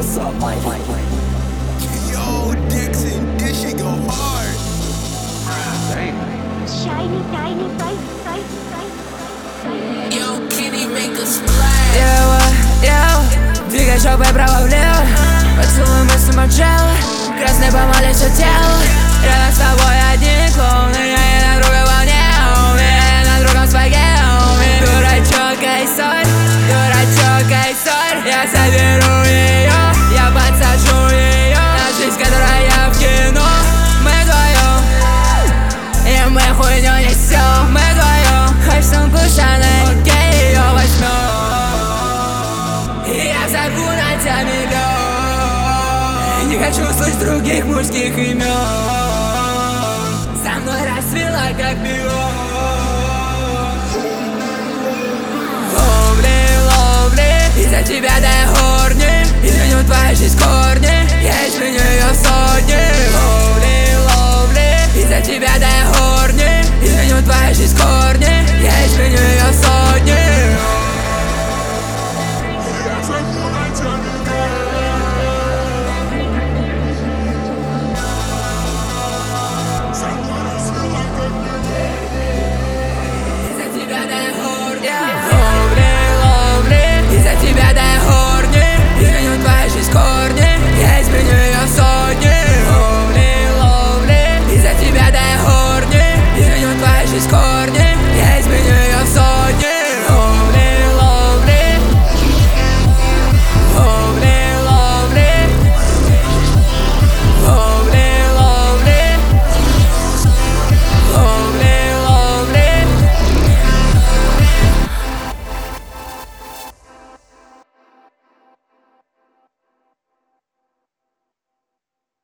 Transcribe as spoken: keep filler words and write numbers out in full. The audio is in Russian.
up my Yo, Dixon, this shit go hard. Shiny, tiny, bright, bright, bright, bright. Yo, Kitty, make a splash. Yo, yo, двигай жопой право-влево. Поцелуй мысли мочала. Красной помады все тело. Рядом с тобой один клоун. И я на другой волне. Я на другом своге. Дурачок, ай, соль. Дурачок, ай, соль. Я заберу ее. Я подсажу ее. На жизнь, которая в кино. Мы вдвоем. И мы хуйню несем. Мы вдвоем. Хоть сумку Шанель, окей, ее возьмем. И я взорву на тебя миллион. Не хочу слышать других мужских имен. Со мной расцвела как бион. Ловли, ловли, из-за тебя дай горни. Изменю твою жизнь корни. Я изменю ее в сотни. Ловли, ловли, из-за тебя дай горни. Изменю твою жизнь корни. Я изменю